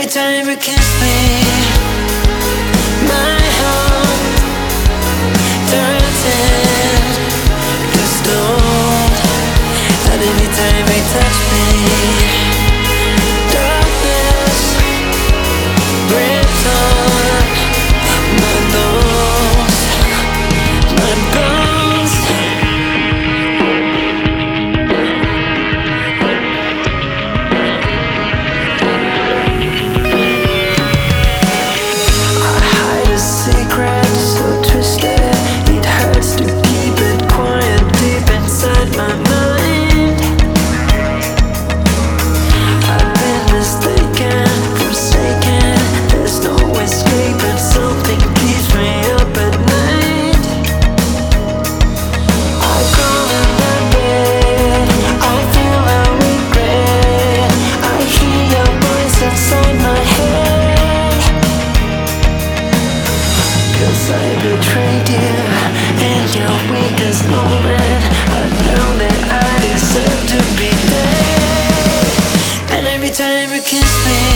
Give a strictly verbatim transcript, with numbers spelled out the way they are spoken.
every time you kiss me, my heart turns into stone. And every time you touch me, darkness breaks on my bones, my bones. I hide a secret so twisted, it hurts to keep it quiet deep inside my mind. I've been mistaken, forsaken, there's no escape and something keeps me up at night. I crawl in my bed, I feel a regret, I hear your voice inside my head. Cause I betrayed you in your weakest moment. I know that I deserve to be there. And every time you kiss me,